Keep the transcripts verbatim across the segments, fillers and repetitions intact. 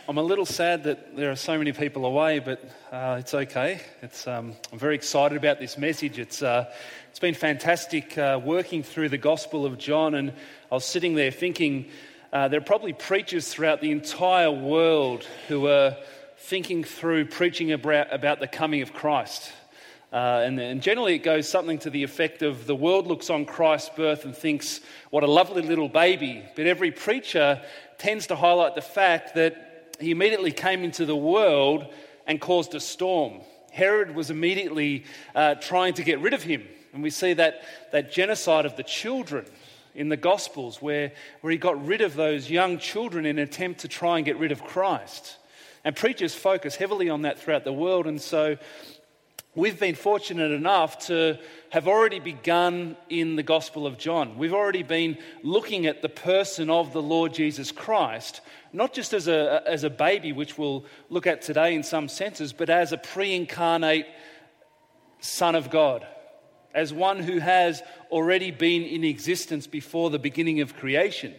I'm a little sad that there are so many people away, but uh, it's okay. It's, um, I'm very excited about this message. It's uh, it's been fantastic uh, working through the Gospel of John, and I was sitting there thinking uh, there are probably preachers throughout the entire world who are thinking through preaching about, about the coming of Christ. Uh, and, and generally it goes something to the effect of the world looks on Christ's birth and thinks, what a lovely little baby. But every preacher tends to highlight the fact that he immediately came into the world and caused a storm. Herod was immediately uh, trying to get rid of him. And we see that, that genocide of the children in the Gospels where, where he got rid of those young children in an attempt to try and get rid of Christ. And preachers focus heavily on that throughout the world. And so we've been fortunate enough to have already begun in the Gospel of John. We've already been looking at the person of the Lord Jesus Christ, not just as a, as a baby, which we'll look at today in some senses, but as a pre-incarnate Son of God, as one who has already been in existence before the beginning of creation.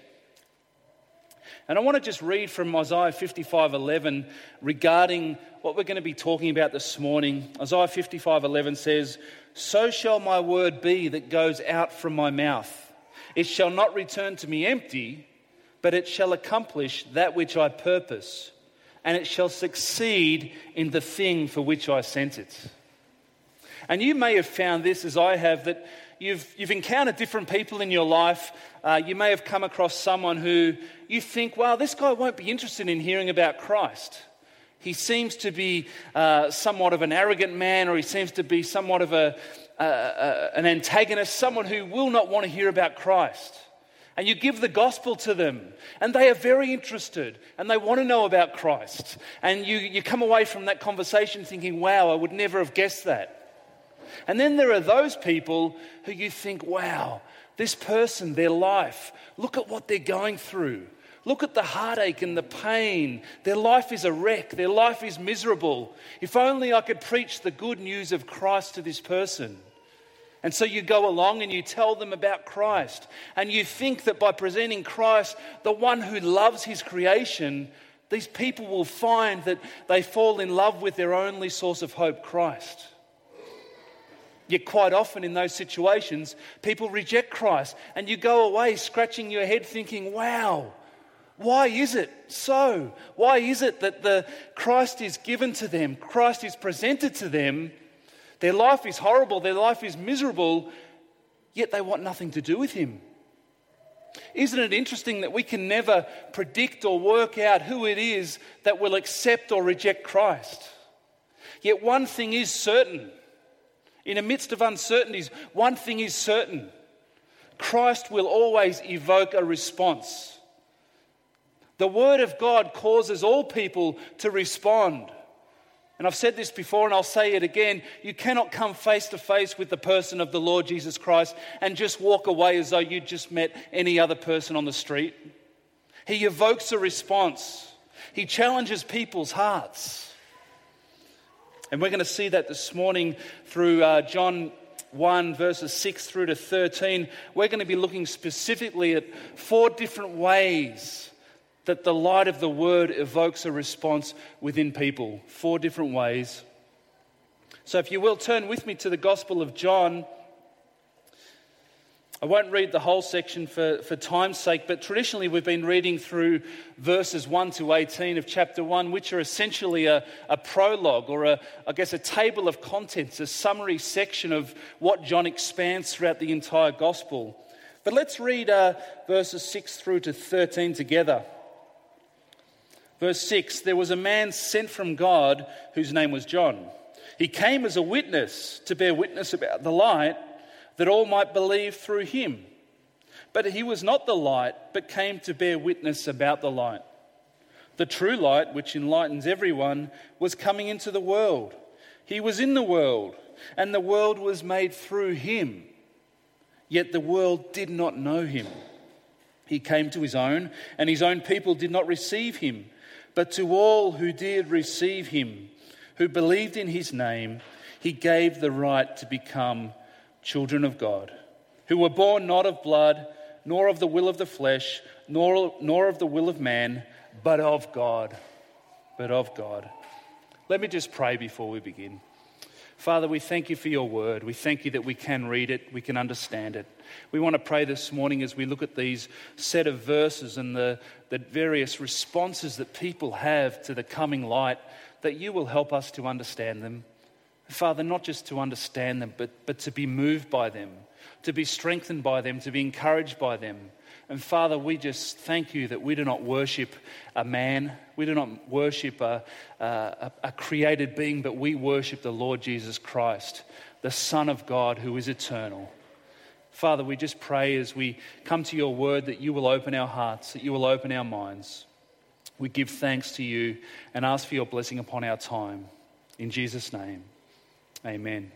And I want to just read from Isaiah fifty-five eleven regarding what we're going to be talking about this morning. Isaiah fifty-five eleven says, "So shall my word be that goes out from my mouth. It shall not return to me empty, but it shall accomplish that which I purpose, and it shall succeed in the thing for which I sent it." And you may have found this, as I have, that you've you've encountered different people in your life. Uh, you may have come across someone who you think, well, this guy won't be interested in hearing about Christ. He seems to be uh, somewhat of an arrogant man, or he seems to be somewhat of a, uh, uh, an antagonist, someone who will not want to hear about Christ. And you give the gospel to them, and they are very interested, and they want to know about Christ. And you, you come away from that conversation thinking, wow, I would never have guessed that. And then there are those people who you think, wow, this person, their life, look at what they're going through. Look at the heartache and the pain. Their life is a wreck. Their life is miserable. If only I could preach the good news of Christ to this person. And so you go along and you tell them about Christ. And you think that by presenting Christ, the one who loves his creation, these people will find that they fall in love with their only source of hope, Christ. Yet quite often in those situations, people reject Christ. And you go away scratching your head thinking, wow, why is it so? Why is it that the Christ is given to them, Christ is presented to them, their life is horrible, their life is miserable, yet they want nothing to do with him? Isn't it interesting that we can never predict or work out who it is that will accept or reject Christ? Yet one thing is certain. In the midst of uncertainties, one thing is certain. Christ will always evoke a response. The Word of God causes all people to respond. And I've said this before and I'll say it again. You cannot come face to face with the person of the Lord Jesus Christ and just walk away as though you just met any other person on the street. He evokes a response. He challenges people's hearts. And we're going to see that this morning through uh, John one, verses six through to thirteen. We're going to be looking specifically at four different ways that the light of the Word evokes a response within people. Four different ways. So if you will, turn with me to the Gospel of John. I won't read the whole section for, for time's sake, but traditionally we've been reading through verses one to eighteen of chapter one, which are essentially a, a prologue or a, I guess a table of contents, a summary section of what John expands throughout the entire gospel. But let's read uh, verses six through to thirteen together. Verse six, there was a man sent from God whose name was John. He came as a witness to bear witness about the light, that all might believe through him. But he was not the light, but came to bear witness about the light. The true light, which enlightens everyone, was coming into the world. He was in the world, and the world was made through him. Yet the world did not know him. He came to his own, and his own people did not receive him. But to all who did receive him, who believed in his name, he gave the right to become children of God, who were born not of blood, nor of the will of the flesh, nor, nor of the will of man, but of God. but of God. Let me just pray before we begin. Father, we thank you for your word. We thank you that we can read it, we can understand it. We want to pray this morning as we look at these set of verses and the, the various responses that people have to the coming light, that you will help us to understand them. Father, not just to understand them, but, but to be moved by them, to be strengthened by them, to be encouraged by them. And Father, we just thank you that we do not worship a man, we do not worship a, a, a created being, but we worship the Lord Jesus Christ, the Son of God who is eternal. Father, we just pray as we come to your word that you will open our hearts, that you will open our minds. We give thanks to you and ask for your blessing upon our time. In Jesus' name, amen.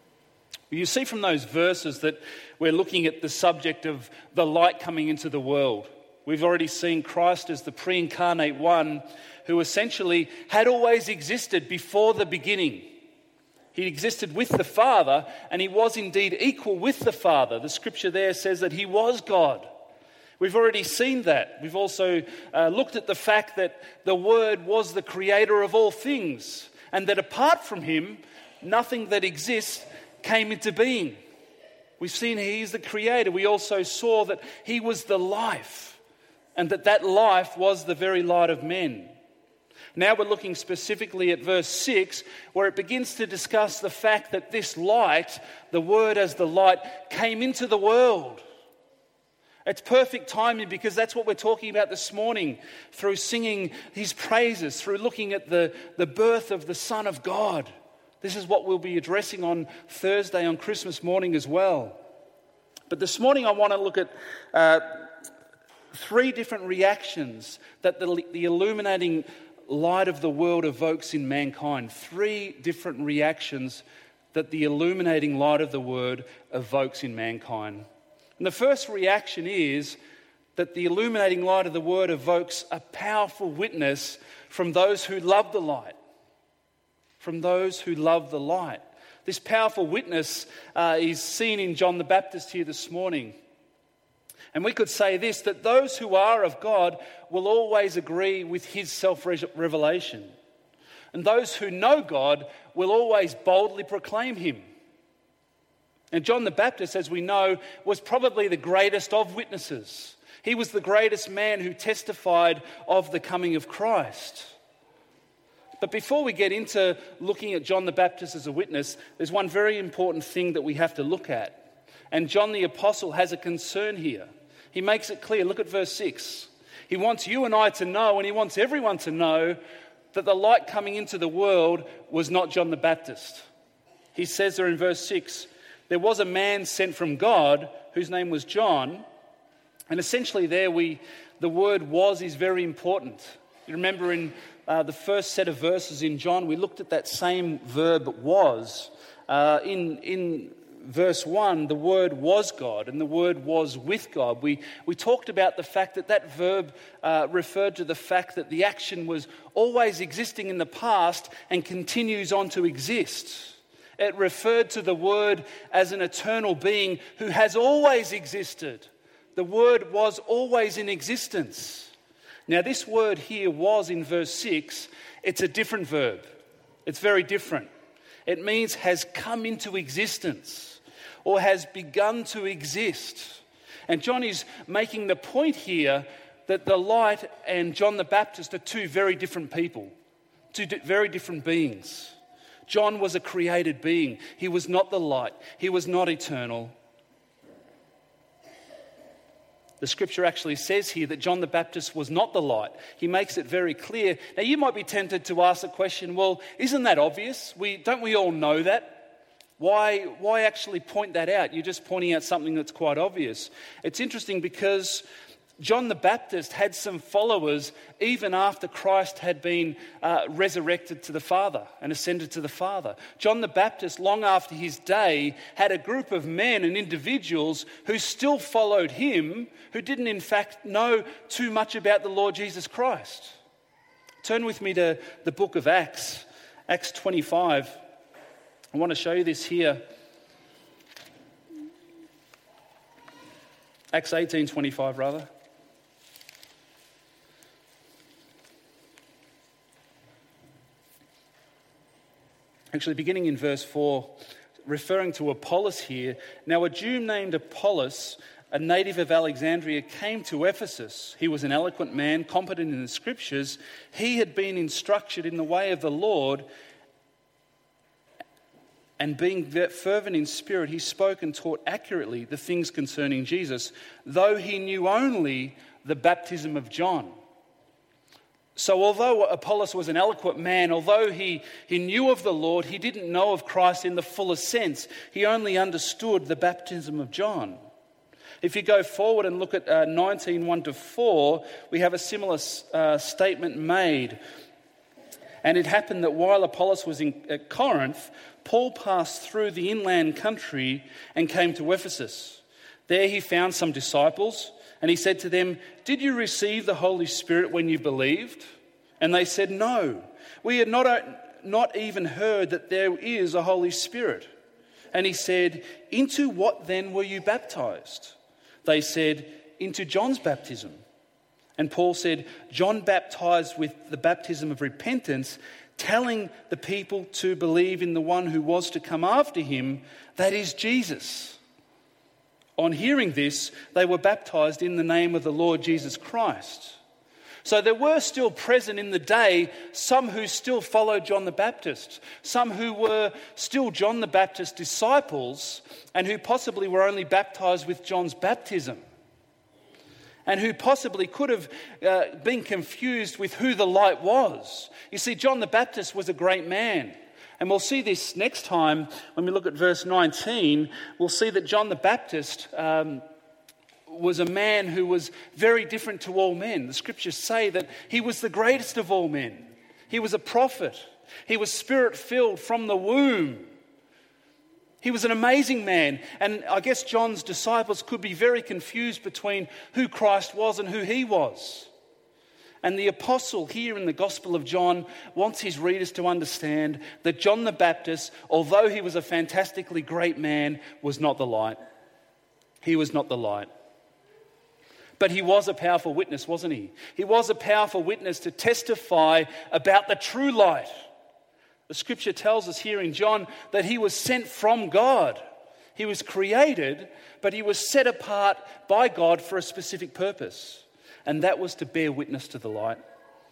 You see from those verses that we're looking at the subject of the light coming into the world. We've already seen Christ as the pre-incarnate one who essentially had always existed before the beginning. He existed with the Father, and he was indeed equal with the Father. The scripture there says that he was God. We've already seen that. We've also uh, looked at the fact that the Word was the creator of all things, and that apart from him, nothing that exists came into being. We've seen he's the creator. We also saw that he was the life, and that that life was the very light of men. Now we're looking specifically at verse six, where it begins to discuss the fact that this light, the Word as the light, came into the world. It's perfect timing because that's what we're talking about this morning through singing his praises, through looking at the, the birth of the Son of God. This is what we'll be addressing on Thursday, on Christmas morning as well. But this morning I want to look at uh, three different reactions that the, the illuminating light of the world evokes in mankind. Three different reactions that the illuminating light of the Word evokes in mankind. And the first reaction is that the illuminating light of the Word evokes a powerful witness from those who love the light. From those who love the light. This powerful witness uh, is seen in John the Baptist here this morning. And we could say this, that those who are of God will always agree with his self-revelation. And those who know God will always boldly proclaim him. And John the Baptist, as we know, was probably the greatest of witnesses. He was the greatest man who testified of the coming of Christ. But before we get into looking at John the Baptist as a witness, there's one very important thing that we have to look at. And John the Apostle has a concern here. He makes it clear. Look at verse six. He wants you and I to know, and he wants everyone to know, that the light coming into the world was not John the Baptist. He says there in verse six, there was a man sent from God whose name was John. And essentially there we, the word was is very important. You remember in Uh, the first set of verses in John, we looked at that same verb was. Uh, in, in verse one, the word was God and the word was with God. We, we talked about the fact that that verb uh, referred to the fact that the action was always existing in the past and continues on to exist. It referred to the Word as an eternal being who has always existed. The Word was always in existence. Now this word here was in verse six, it's a different verb. It's very different. It means has come into existence or has begun to exist. And John is making the point here that the light and John the Baptist are two very different people, two di- very different beings. John was a created being. He was not the light. He was not eternal. The scripture actually says here that John the Baptist was not the light. He makes it very clear. Now you might be tempted to ask the question, well, isn't that obvious? We, don't we all know that? Why, why actually point that out? You're just pointing out something that's quite obvious. It's interesting because John the Baptist had some followers even after Christ had been uh, resurrected to the Father and ascended to the Father. John the Baptist, long after his day, had a group of men and individuals who still followed him, who didn't in fact know too much about the Lord Jesus Christ. Turn with me to the book of Acts, Acts twenty-five. I want to show you this here. Acts eighteen twenty-five, rather. actually beginning in verse four, referring to Apollos here. Now a Jew named Apollos, a native of Alexandria, came to Ephesus. He was an eloquent man, competent in the scriptures. He had been instructed in the way of the Lord, and being fervent in spirit, he spoke and taught accurately the things concerning Jesus, though he knew only the baptism of John. So although Apollos was an eloquent man, although he, he knew of the Lord, he didn't know of Christ in the fullest sense. He only understood the baptism of John. If you go forward and look at uh, nineteen, one to four, we have a similar uh, statement made. And it happened that while Apollos was in at Corinth, Paul passed through the inland country and came to Ephesus. There he found some disciples, and he said to them, "Did you receive the Holy Spirit when you believed?" And they said, "No, we had not, not even heard that there is a Holy Spirit." And he said, "Into what then were you baptized?" They said, "Into John's baptism." And Paul said, "John baptized with the baptism of repentance, telling the people to believe in the one who was to come after him, that is Jesus." On hearing this, they were baptized in the name of the Lord Jesus Christ. So there were still present in the day some who still followed John the Baptist, some who were still John the Baptist's disciples, and who possibly were only baptized with John's baptism, and who possibly could have uh, been confused with who the light was. You see, John the Baptist was a great man. And we'll see this next time when we look at verse nineteen. We'll see that John the Baptist um, was a man who was very different to all men. The scriptures say that he was the greatest of all men. He was a prophet. He was spirit-filled from the womb. He was an amazing man. And I guess John's disciples could be very confused between who Christ was and who he was. And the apostle here in the Gospel of John wants his readers to understand that John the Baptist, although he was a fantastically great man, was not the light. He was not the light. But he was a powerful witness, wasn't he? He was a powerful witness to testify about the true light. The scripture tells us here in John that he was sent from God. He was created, but he was set apart by God for a specific purpose. And that was to bear witness to the light.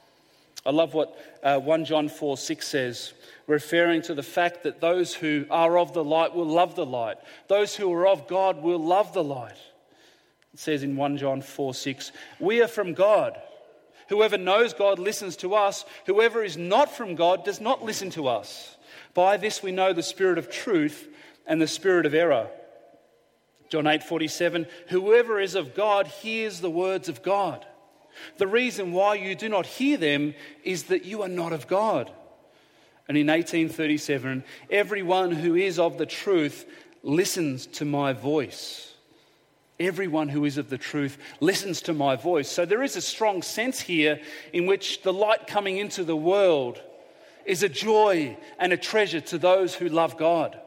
I love what uh, First John four six says, referring to the fact that those who are of the light will love the light. Those who are of God will love the light. It says in First John four six, "We are from God. Whoever knows God listens to us. Whoever is not from God does not listen to us. By this we know the spirit of truth and the spirit of error." John eight forty-seven, "Whoever is of God hears the words of God. The reason why you do not hear them is that you are not of God." And in eighteen thirty-seven, "Everyone who is of the truth listens to my voice." Everyone who is of the truth listens to my voice. So there is a strong sense here in which the light coming into the world is a joy and a treasure to those who love God.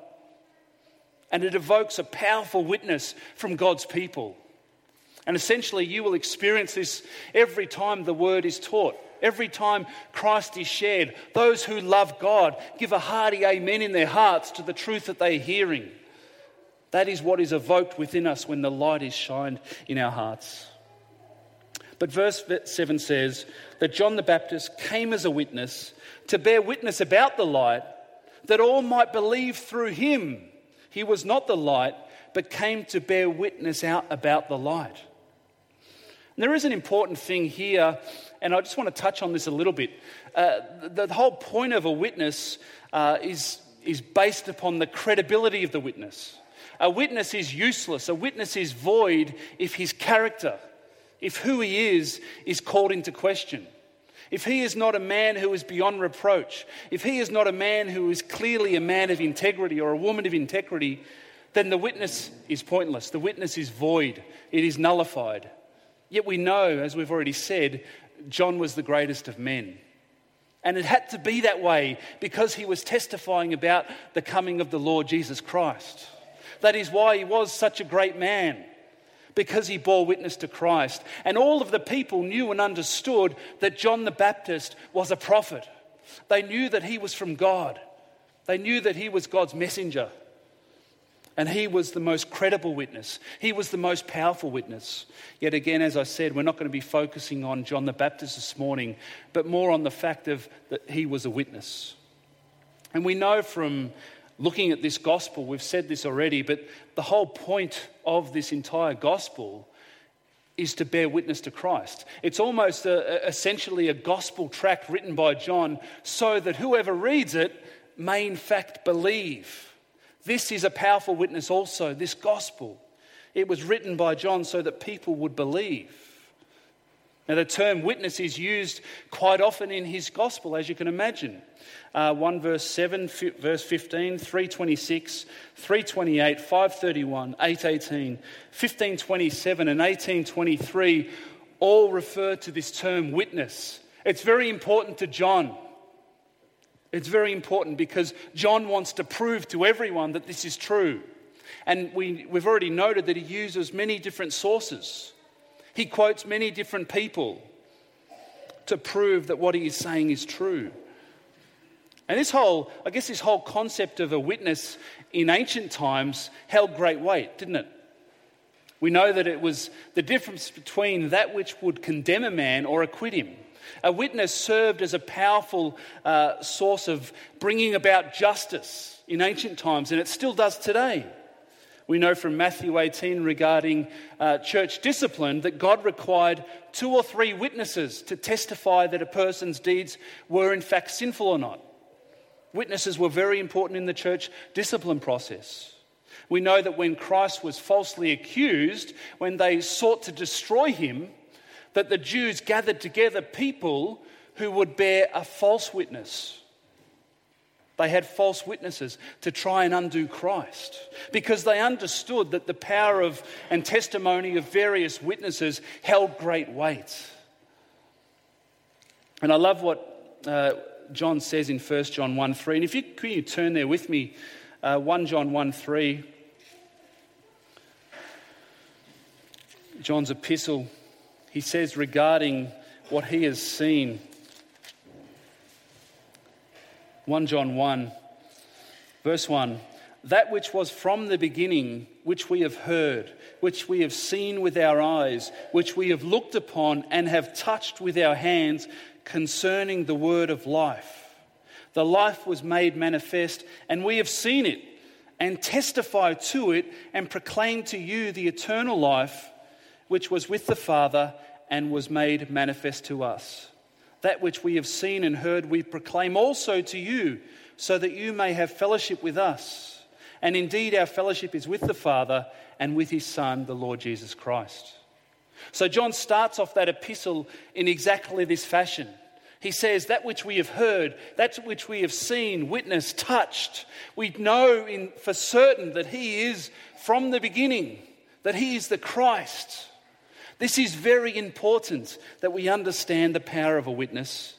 And it evokes a powerful witness from God's people. And essentially you will experience this every time the word is taught. Every time Christ is shared, those who love God give a hearty amen in their hearts to the truth that they are hearing. That is what is evoked within us when the light is shined in our hearts. But verse seven says that John the Baptist came as a witness to bear witness about the light, that all might believe through him. He was not the light, but came to bear witness out about the light. And there is an important thing here, and I just want to touch on this a little bit. Uh, the, the whole point of a witness uh, is, is based upon the credibility of the witness. A witness is useless. A witness is void if his character, if who he is, is called into question. If he is not a man who is beyond reproach, if he is not a man who is clearly a man of integrity or a woman of integrity, then the witness is pointless. The witness is void. It is nullified. Yet we know, as we've already said, John was the greatest of men. And it had to be that way because he was testifying about the coming of the Lord Jesus Christ. That is why he was such a great man, because he bore witness to Christ. And all of the people knew and understood that John the Baptist was a prophet. They knew that he was from God. They knew that he was God's messenger. And he was the most credible witness. He was the most powerful witness. Yet again, as I said, we're not going to be focusing on John the Baptist this morning, but more on the fact of that he was a witness. And we know from looking at this gospel, we've said this already, but the whole point of this entire gospel is to bear witness to Christ. It's almost a, essentially a gospel tract written by John so that whoever reads it may in fact believe. This is a powerful witness also, this gospel. It was written by John so that people would believe. Now the term witness is used quite often in his gospel, as you can imagine. Uh, one verse seven, f- verse fifteen, three twenty-six, three twenty-eight, five thirty-one, eight eighteen, fifteen twenty-seven and eighteen twenty-three all refer to this term witness. It's very important to John. It's very important because John wants to prove to everyone that this is true. And we, we've already noted that he uses many different sources. He quotes many different people to prove that what he is saying is true. And this whole, I guess this whole concept of a witness in ancient times held great weight, didn't it? We know that it was the difference between that which would condemn a man or acquit him. A witness served as a powerful uh, source of bringing about justice in ancient times, and it still does today. We know from Matthew eighteen regarding uh, church discipline that God required two or three witnesses to testify that a person's deeds were in fact sinful or not. Witnesses were very important in the church discipline process. We know that when Christ was falsely accused, when they sought to destroy him, that the Jews gathered together people who would bear a false witness. They had false witnesses to try and undo Christ because they understood that the power of and testimony of various witnesses held great weight. And I love what uh, John says in First John one three. And if you could you turn there with me, uh, First John one three. John's epistle. He says regarding what he has seen, First John one, verse one, that which was from the beginning, which we have heard, which we have seen with our eyes, which we have looked upon and have touched with our hands concerning the word of life. The life was made manifest, and we have seen it and testify to it and proclaim to you the eternal life which was with the Father and was made manifest to us. That which we have seen and heard we proclaim also to you, so that you may have fellowship with us. And indeed our fellowship is with the Father and with his Son, the Lord Jesus Christ. So John starts off that epistle in exactly this fashion. He says, that which we have heard, that which we have seen, witnessed, touched, we know in, for certain that he is from the beginning, that he is the Christ. This is very important that we understand the power of a witness.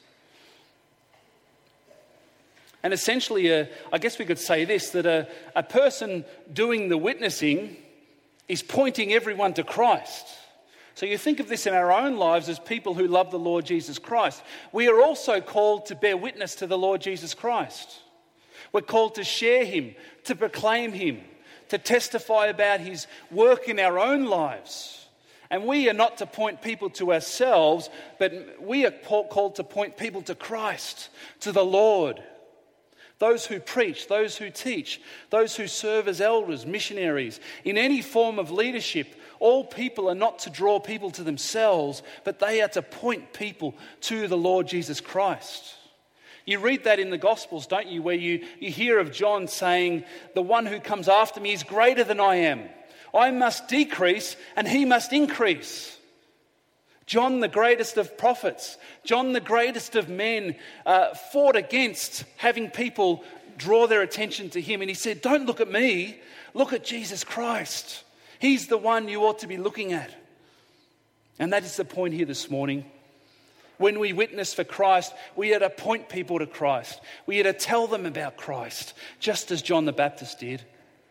And essentially, uh, I guess we could say this, that a, a person doing the witnessing is pointing everyone to Christ. So you think of this in our own lives as people who love the Lord Jesus Christ. We are also called to bear witness to the Lord Jesus Christ. We're called to share him, to proclaim him, to testify about his work in our own lives. And we are not to point people to ourselves, but we are called to point people to Christ, to the Lord. Those who preach, those who teach, those who serve as elders, missionaries, in any form of leadership, all people are not to draw people to themselves, but they are to point people to the Lord Jesus Christ. You read that in the Gospels, don't you, where you, you hear of John saying, the one who comes after me is greater than I am. I must decrease and he must increase. John, the greatest of prophets, John, the greatest of men, uh, fought against having people draw their attention to him. And he said, don't look at me, look at Jesus Christ. He's the one you ought to be looking at. And that is the point here this morning. When we witness for Christ, we are to point people to Christ. We are to tell them about Christ, just as John the Baptist did.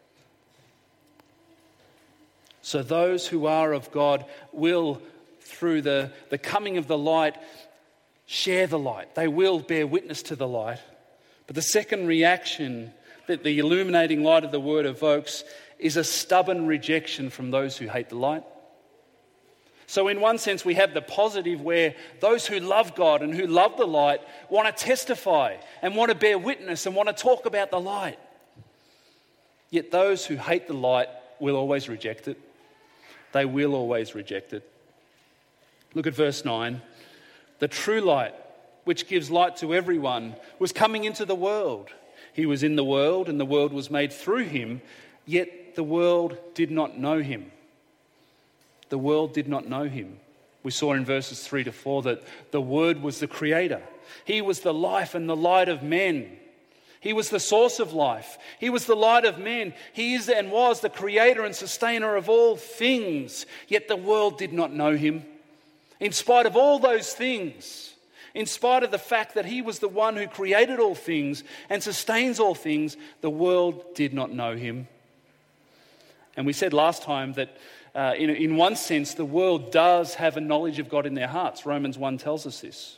So those who are of God will, through the, the coming of the light, share the light. They will bear witness to the light. But the second reaction that the illuminating light of the word evokes is a stubborn rejection from those who hate the light. So in one sense, we have the positive where those who love God and who love the light want to testify and want to bear witness and want to talk about the light. Yet those who hate the light will always reject it. They will always reject it. Look at verse nine. The true light, which gives light to everyone, was coming into the world. He was in the world, and the world was made through him, yet the world did not know him. The world did not know him. We saw in verses three to four that the Word was the Creator. He was the life and the light of men. He was the source of life. He was the light of men. He is and was the Creator and Sustainer of all things. Yet the world did not know him. In spite of all those things, in spite of the fact that he was the one who created all things and sustains all things, the world did not know him. And we said last time that uh, in, in one sense, the world does have a knowledge of God in their hearts. Romans one tells us this.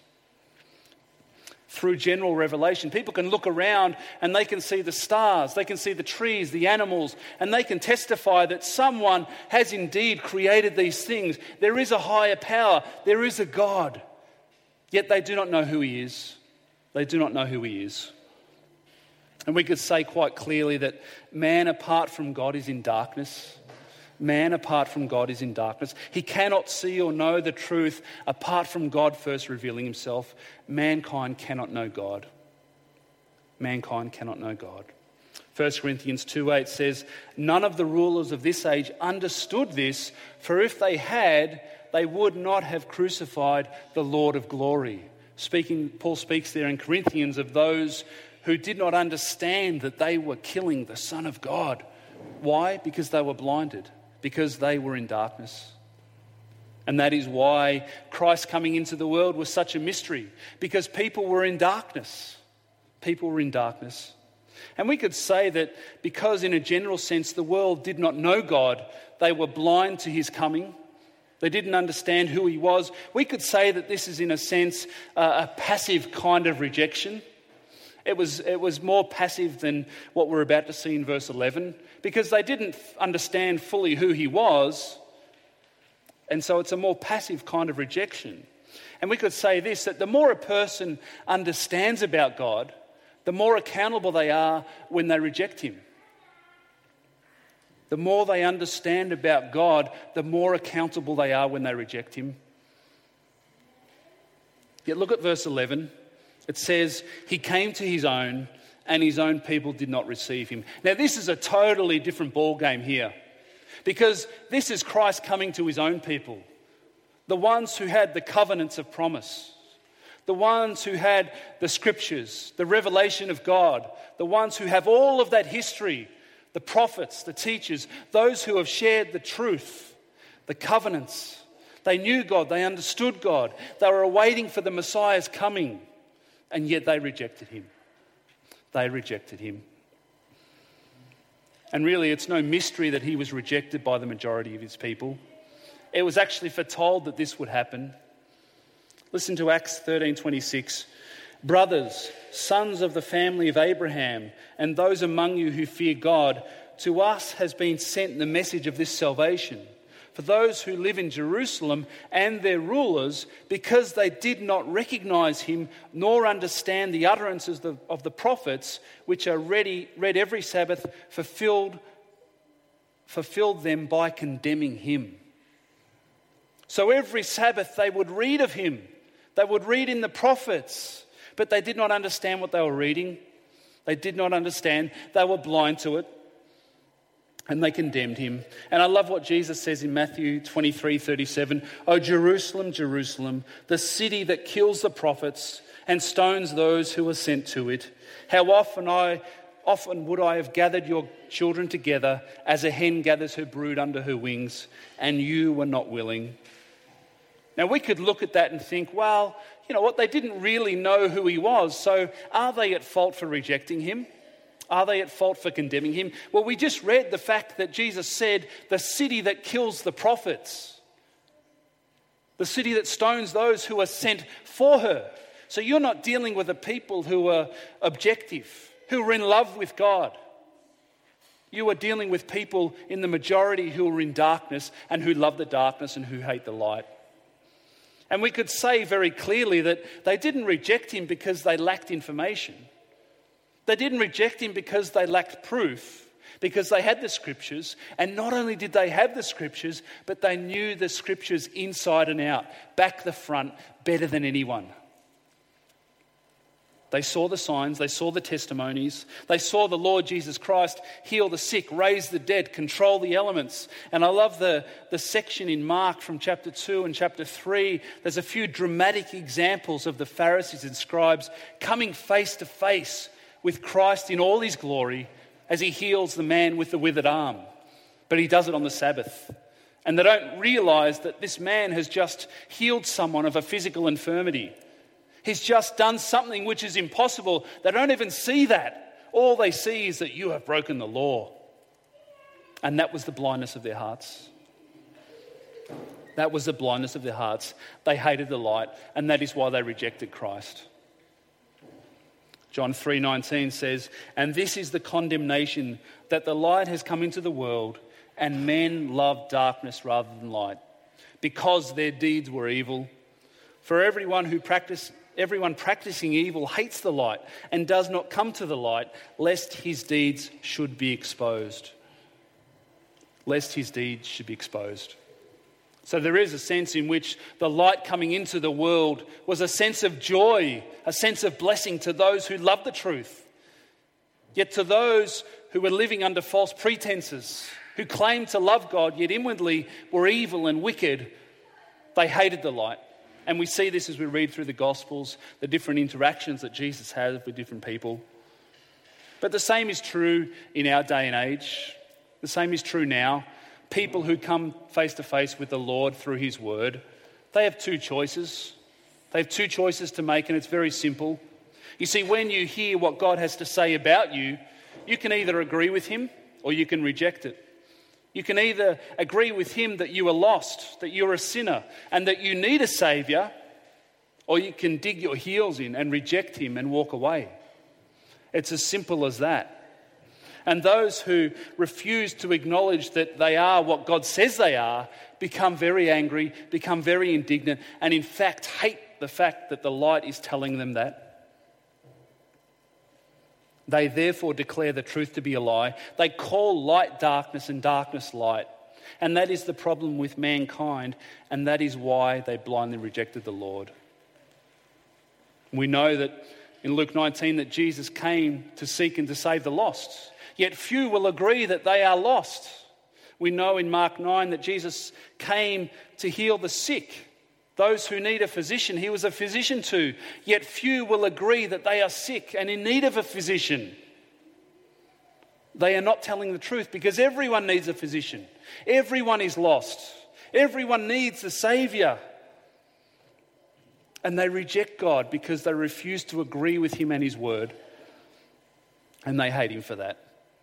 Through general revelation, people can look around and they can see the stars, they can see the trees, the animals, and they can testify that someone has indeed created these things. There is a higher power, there is a God. Yet they do not know who he is. They do not know who he is. And we could say quite clearly that man apart from God is in darkness. Man apart from God is in darkness. He cannot see or know the truth apart from God first revealing himself. Mankind cannot know God. Mankind cannot know God. First Corinthians two eight says, none of the rulers of this age understood this, for if they had, they would not have crucified the Lord of glory. Speaking, Paul speaks there in Corinthians of those who did not understand that they were killing the Son of God. Why? Because they were blinded. Because they were in darkness. And that is why Christ coming into the world was such a mystery. Because people were in darkness. People were in darkness. And we could say that because in a general sense the world did not know God, they were blind to his coming. They didn't understand who he was. We could say that this is in a sense uh, a passive kind of rejection. It was, it was more passive than what we're about to see in verse eleven, because they didn't understand fully who he was, and so it's a more passive kind of rejection. And we could say this, that the more a person understands about God, the more accountable they are when they reject him. The more they understand about God, the more accountable they are when they reject him. Yet look at verse eleven. It says, he came to his own, and his own people did not receive him. Now, this is a totally different ballgame here, because this is Christ coming to his own people, the ones who had the covenants of promise, the ones who had the scriptures, the revelation of God, the ones who have all of that history, the prophets, the teachers, those who have shared the truth, the covenants. They knew God, they understood God, they were awaiting for the Messiah's coming. And yet they rejected him. They rejected him. And really, it's no mystery that he was rejected by the majority of his people. It was actually foretold that this would happen. Listen to Acts thirteen twenty-six. Brothers, sons of the family of Abraham, and those among you who fear God, to us has been sent the message of this salvation. For those who live in Jerusalem and their rulers, because they did not recognize him nor understand the utterances of the prophets, which are ready, read every Sabbath, fulfilled, fulfilled them by condemning him. So every Sabbath they would read of him. They would read in the prophets, but they did not understand what they were reading. They did not understand. They were blind to it. And they condemned him. And I love what Jesus says in Matthew twenty-three thirty-seven. O Jerusalem, Jerusalem, the city that kills the prophets and stones those who are sent to it. How often I often would I have gathered your children together as a hen gathers her brood under her wings, and you were not willing. Now we could look at that and think, well, you know what, they didn't really know who he was, so are they at fault for rejecting him? Are they at fault for condemning him? Well, we just read the fact that Jesus said, the city that kills the prophets, the city that stones those who are sent for her. So you're not dealing with a people who are objective, who are in love with God. You are dealing with people in the majority who are in darkness and who love the darkness and who hate the light. And we could say very clearly that they didn't reject him because they lacked information. They didn't reject him because they lacked proof, because they had the scriptures. And not only did they have the scriptures, but they knew the scriptures inside and out, back the front, better than anyone. They saw the signs, they saw the testimonies, they saw the Lord Jesus Christ heal the sick, raise the dead, control the elements. And I love the, the section in Mark from chapter two and chapter three. There's a few dramatic examples of the Pharisees and scribes coming face to face with Christ in all his glory as he heals the man with the withered arm. But he does it on the Sabbath. And they don't realize that this man has just healed someone of a physical infirmity. He's just done something which is impossible. They don't even see that. All they see is that you have broken the law. And that was the blindness of their hearts. That was the blindness of their hearts. They hated the light, and that is why they rejected Christ. John three nineteen says, "And this is the condemnation, that the light has come into the world, and men love darkness rather than light, because their deeds were evil. For everyone who practice, everyone practicing evil hates the light and does not come to the light, lest his deeds should be exposed." Lest his deeds should be exposed. So there is a sense in which the light coming into the world was a sense of joy, a sense of blessing to those who love the truth. Yet to those who were living under false pretenses, who claimed to love God, yet inwardly were evil and wicked, they hated the light. And we see this as we read through the Gospels, the different interactions that Jesus has with different people. But the same is true in our day and age. The same is true now. People who come face to face with the Lord through his word, they have two choices. They have two choices to make, and it's very simple. You see, when you hear what God has to say about you, you can either agree with him or you can reject it. You can either agree with him that you are lost, that you're a sinner, and that you need a saviour, or you can dig your heels in and reject him and walk away. It's as simple as that. And those who refuse to acknowledge that they are what God says they are become very angry, become very indignant, and in fact hate the fact that the light is telling them that. They therefore declare the truth to be a lie. They call light darkness and darkness light. And that is the problem with mankind, and that is why they blindly rejected the Lord. We know that in Luke nineteen that Jesus came to seek and to save the lost. Yet few will agree that they are lost. We know in Mark nine that Jesus came to heal the sick, those who need a physician. He was a physician too. Yet few will agree that they are sick and in need of a physician. They are not telling the truth, because everyone needs a physician. Everyone is lost. Everyone needs a saviour. And they reject God because they refuse to agree with him and his word. And they hate him for that.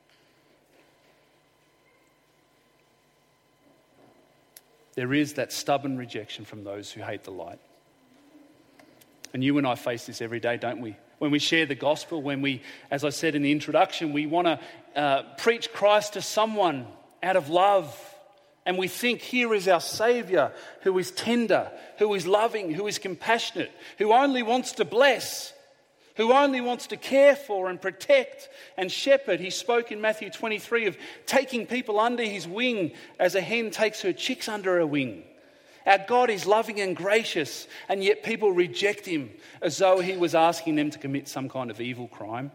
There is that stubborn rejection from those who hate the light. And you and I face this every day, don't we? When we share the gospel, when we, as I said in the introduction, we want to uh, preach Christ to someone out of love. And we think, here is our Saviour who is tender, who is loving, who is compassionate, who only wants to bless, who only wants to care for and protect and shepherd. He spoke in Matthew twenty-three of taking people under his wing as a hen takes her chicks under her wing. Our God is loving and gracious, and yet people reject him as though he was asking them to commit some kind of evil crime.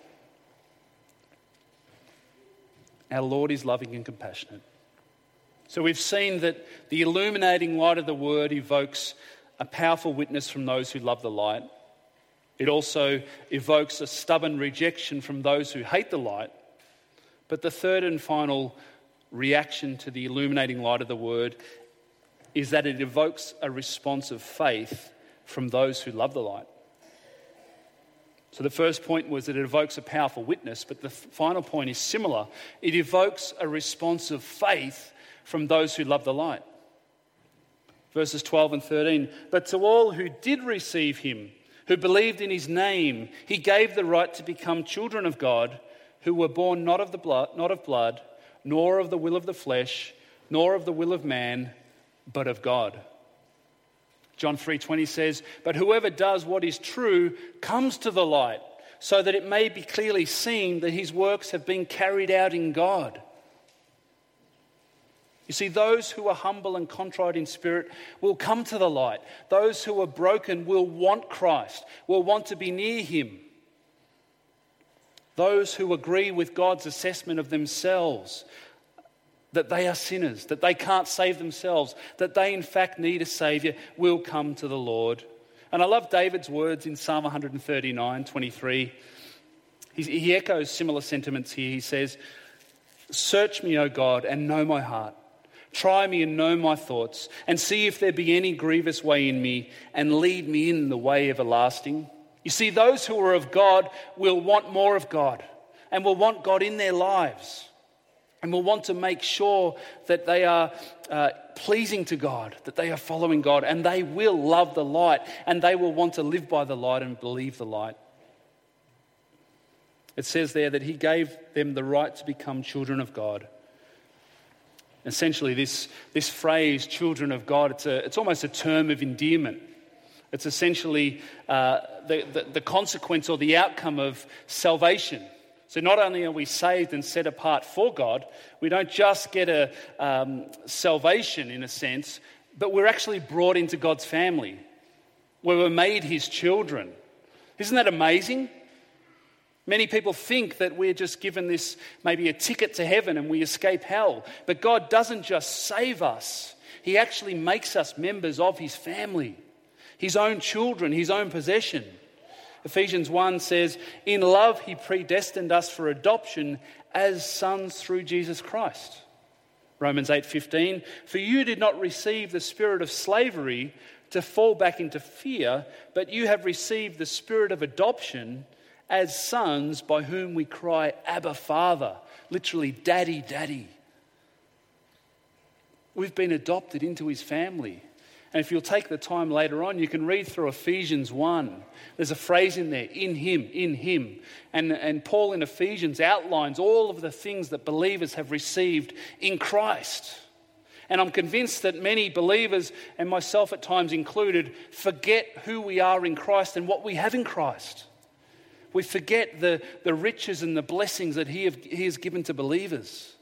Our Lord is loving and compassionate. So we've seen that the illuminating light of the word evokes a powerful witness from those who love the light. It also evokes a stubborn rejection from those who hate the light. But the third and final reaction to the illuminating light of the word is that it evokes a response of faith from those who love the light. So the first point was that it evokes a powerful witness, but the final point is similar. It evokes a response of faith from those who love the light. Verses twelve and thirteen, "But to all who did receive him, who believed in his name, he gave the right to become children of God, who were born not of the blood, not of blood, nor of the will of the flesh, nor of the will of man, but of God. John three twenty says, "But whoever does what is true comes to the light, so that it may be clearly seen that his works have been carried out in God." You see, those who are humble and contrite in spirit will come to the light. Those who are broken will want Christ, will want to be near him. Those who agree with God's assessment of themselves, that they are sinners, that they can't save themselves, that they in fact need a Saviour, will come to the Lord. And I love David's words in Psalm one thirty-nine, twenty-three. He, he echoes similar sentiments here. He says, "Search me, O God, and know my heart. Try me and know my thoughts, and see if there be any grievous way in me, and lead me in the way everlasting." You see, those who are of God will want more of God, and will want God in their lives, and will want to make sure that they are uh, pleasing to God, that they are following God, and they will love the light, and they will want to live by the light and believe the light. It says there that he gave them the right to become children of God. Essentially, this, this phrase, children of God, it's, a, it's almost a term of endearment. It's essentially uh, the, the, the consequence or the outcome of salvation. So not only are we saved and set apart for God, we don't just get a um, salvation in a sense, but we're actually brought into God's family, where we're made his children. Isn't that amazing? Many people think that we're just given this, maybe a ticket to heaven and we escape hell. But God doesn't just save us. He actually makes us members of his family, his own children, his own possession. Ephesians one says, "In love he predestined us for adoption as sons through Jesus Christ." Romans eight fifteen, "For you did not receive the spirit of slavery to fall back into fear, but you have received the spirit of adoption as sons, by whom we cry, Abba, Father." Literally, Daddy, Daddy. We've been adopted into his family. And if you'll take the time later on, you can read through Ephesians one. There's a phrase in there, in him, in him. And, and Paul in Ephesians outlines all of the things that believers have received in Christ. And I'm convinced that many believers, and myself at times included, forget who we are in Christ and what we have in Christ. We forget the, the riches and the blessings that he, have, he has given to believers.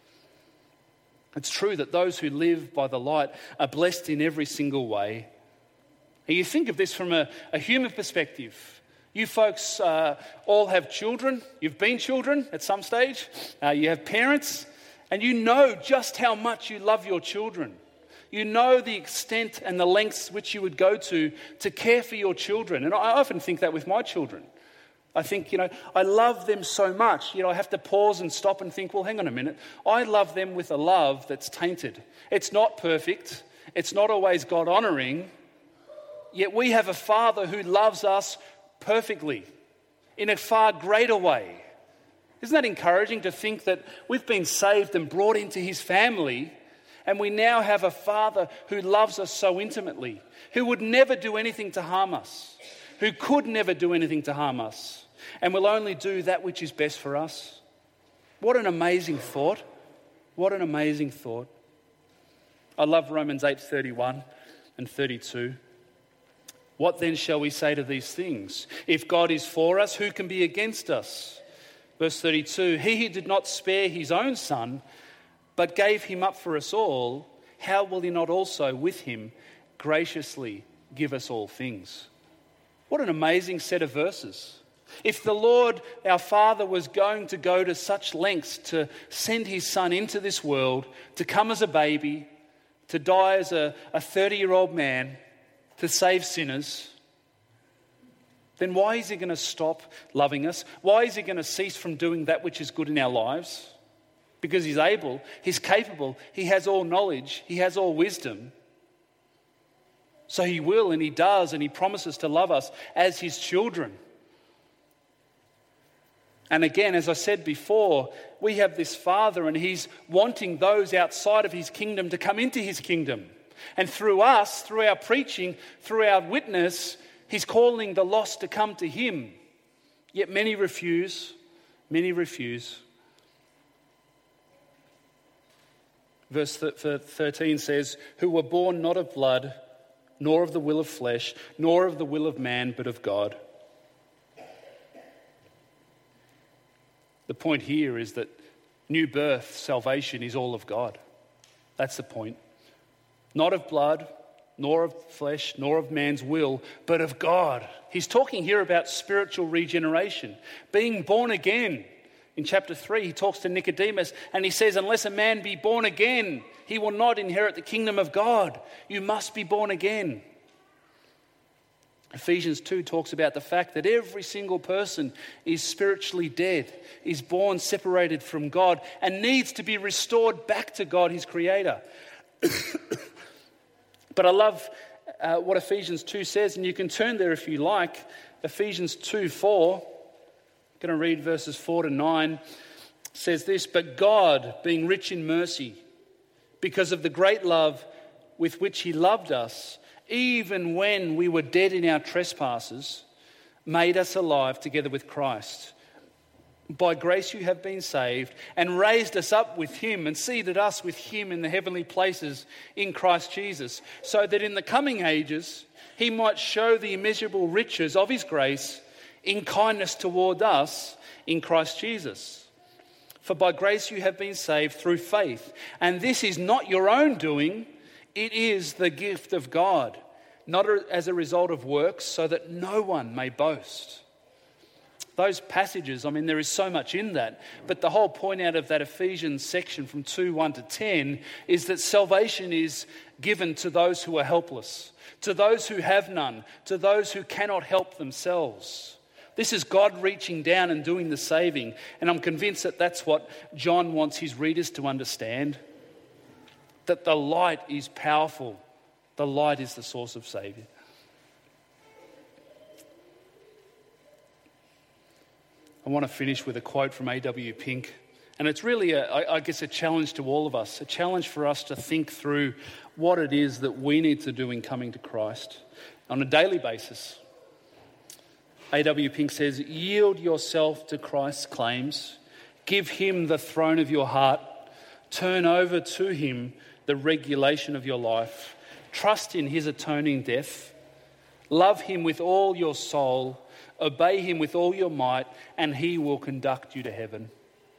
It's true that those who live by the light are blessed in every single way. And you think of this from a, a human perspective. You folks uh, all have children. You've been children at some stage. Uh, you have parents. And you know just how much you love your children. You know the extent and the lengths which you would go to to care for your children. And I often think that with my children. I think, you know, I love them so much. You know, I have to pause and stop and think, well, hang on a minute. I love them with a love that's tainted. It's not perfect. It's not always God-honouring. Yet we have a Father who loves us perfectly in a far greater way. Isn't that encouraging to think that we've been saved and brought into his family, and we now have a Father who loves us so intimately, who would never do anything to harm us, who could never do anything to harm us, and will only do that which is best for us? What an amazing thought. What an amazing thought. I love Romans eight thirty-one and thirty-two. "What then shall we say to these things? If God is for us, who can be against us?" Verse thirty-two, "He who did not spare his own son, but gave him up for us all, how will he not also with him graciously give us all things?" What an amazing set of verses. If the Lord, our Father, was going to go to such lengths to send his Son into this world, to come as a baby, to die as a thirty-year-old man, to save sinners, then why is he going to stop loving us? Why is he going to cease from doing that which is good in our lives? Because he's able, he's capable, he has all knowledge, he has all wisdom. So he will, and he does, and he promises to love us as his children. And again, as I said before, we have this Father, and he's wanting those outside of his kingdom to come into his kingdom. And through us, through our preaching, through our witness, He's calling the lost to come to him. Yet many refuse. Many refuse. Verse thirteen says, who were born not of blood, nor of the will of flesh, nor of the will of man, but of God. The point here is that new birth, salvation, is all of God. That's the point. Not of blood, nor of flesh, nor of man's will, but of God. He's talking here about spiritual regeneration, being born again. In chapter three, he talks to Nicodemus and he says, unless a man be born again, he will not inherit the kingdom of God. You must be born again. Ephesians two talks about the fact that every single person is spiritually dead, is born separated from God, and needs to be restored back to God, his creator. But I love uh, what Ephesians two says, and you can turn there if you like. Ephesians two four. I'm going to read verses four to nine. Says this, but God, being rich in mercy, because of the great love with which he loved us, even when we were dead in our trespasses, made us alive together with Christ. By grace you have been saved, and raised us up with him, and seated us with him in the heavenly places in Christ Jesus, so that in the coming ages he might show the immeasurable riches of his grace in kindness toward us in Christ Jesus. For by grace you have been saved through faith. And this is not your own doing, it is the gift of God, not as a result of works, so that no one may boast. Those passages, I mean, there is so much in that. But the whole point out of that Ephesians section from two, one to ten is that salvation is given to those who are helpless, to those who have none, to those who cannot help themselves. This is God reaching down and doing the saving. And I'm convinced that that's what John wants his readers to understand. That the light is powerful. The light is the source of saviour. I want to finish with a quote from A W Pink. And it's really, a, I guess, a challenge to all of us. A challenge for us to think through what it is that we need to do in coming to Christ on a daily basis. A W Pink says, yield yourself to Christ's claims. Give him the throne of your heart. Turn over to him the regulation of your life. Trust in his atoning death. Love him with all your soul. Obey him with all your might, and he will conduct you to heaven.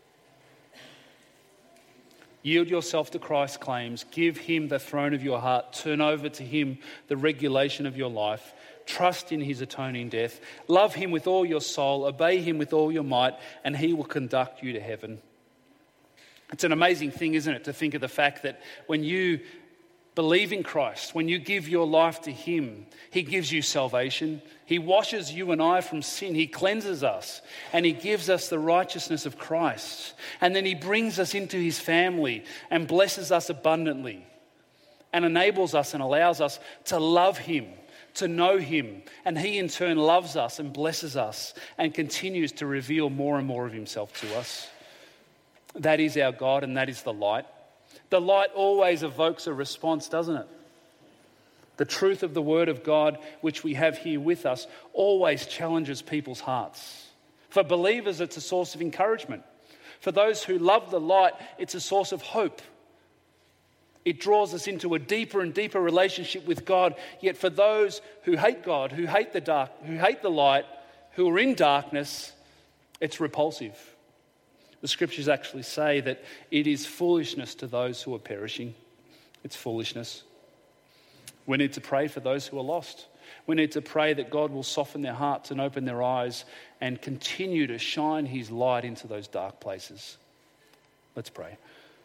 Yield yourself to Christ's claims. Give him the throne of your heart. Turn over to him the regulation of your life. Trust in his atoning death. Love him with all your soul. Obey him with all your might, and he will conduct you to heaven. It's an amazing thing, isn't it, to think of the fact that when you believe in Christ, when you give your life to him, he gives you salvation. He washes you and I from sin. He cleanses us, and he gives us the righteousness of Christ. And then he brings us into his family and blesses us abundantly and enables us and allows us to love him, to know him, and he in turn loves us and blesses us and continues to reveal more and more of himself to us. That is our God, and that is the light. The light always evokes a response, doesn't it? The truth of the word of God, which we have here with us, always challenges people's hearts. For believers, it's a source of encouragement. For those who love the light, it's a source of hope. It draws us into a deeper and deeper relationship with God. Yet for those who hate God, who hate the dark, who hate the light, who are in darkness, it's repulsive. The scriptures actually say that it is foolishness to those who are perishing. It's foolishness. We need to pray for those who are lost. We need to pray that God will soften their hearts and open their eyes and continue to shine his light into those dark places. Let's pray.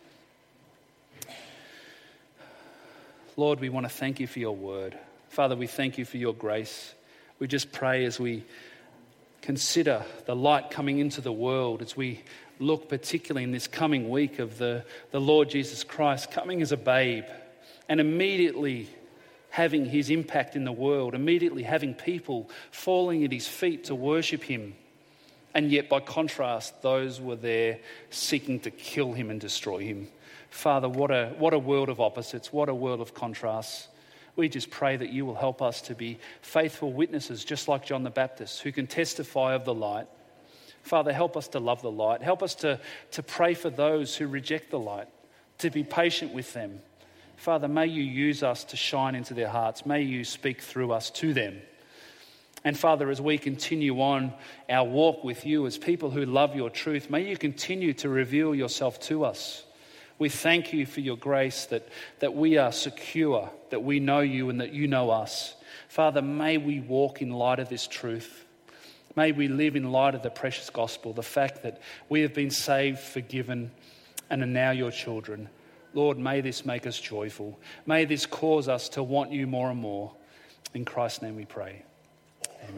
Lord, we want to thank you for your word. Father, we thank you for your grace. We just pray as we consider the light coming into the world, as we look particularly in this coming week of the, the Lord Jesus Christ coming as a babe and immediately having his impact in the world, immediately having people falling at his feet to worship him. And yet, by contrast, those were there seeking to kill him and destroy him. Father, what a what a world of opposites, what a world of contrasts. We just pray that you will help us to be faithful witnesses, just like John the Baptist, who can testify of the light. Father, help us to love the light. Help us to, to pray for those who reject the light, to be patient with them. Father, may you use us to shine into their hearts. May you speak through us to them. And Father, as we continue on our walk with you as people who love your truth, may you continue to reveal yourself to us. We thank you for your grace, that, that we are secure, that we know you and that you know us. Father, may we walk in light of this truth. May we live in light of the precious gospel, the fact that we have been saved, forgiven, and are now your children. Lord, may this make us joyful. May this cause us to want you more and more. In Christ's name we pray.